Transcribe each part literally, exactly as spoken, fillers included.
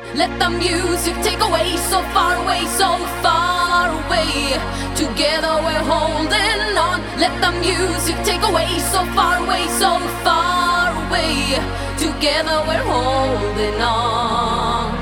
Let the music take away, so far away, so far away. Together we're holding on. Let the music take away, so far away, so far away. Together we're holding on.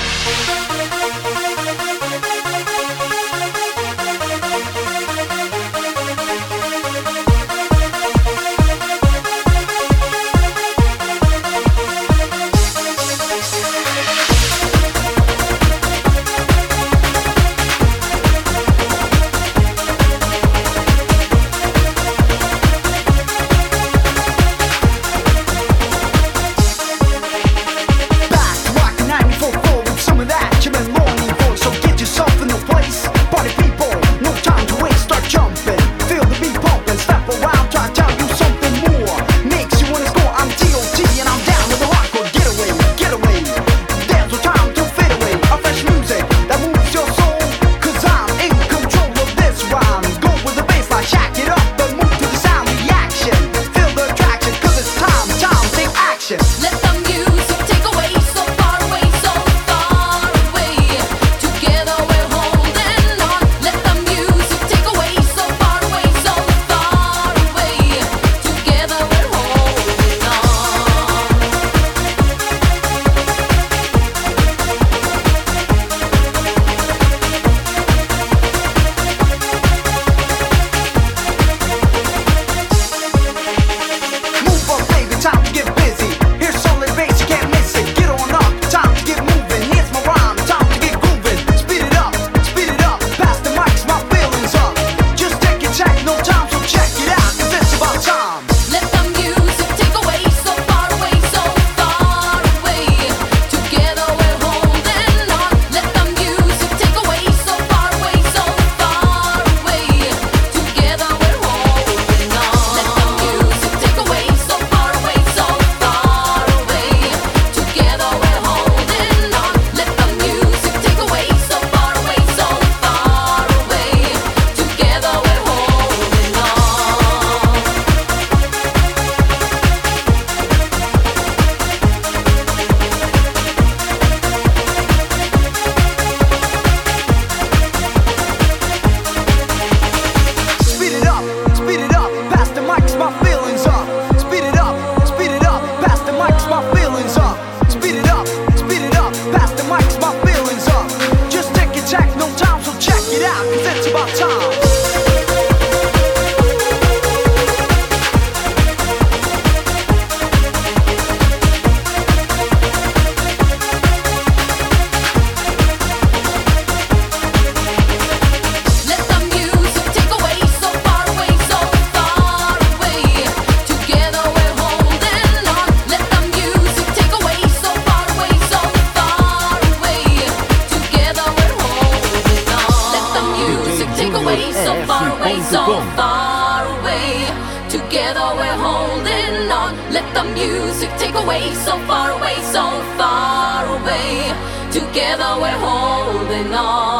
So far away, so far away. Together we're holding on. Let the music take away, so far away, so far away. Together we're holding on.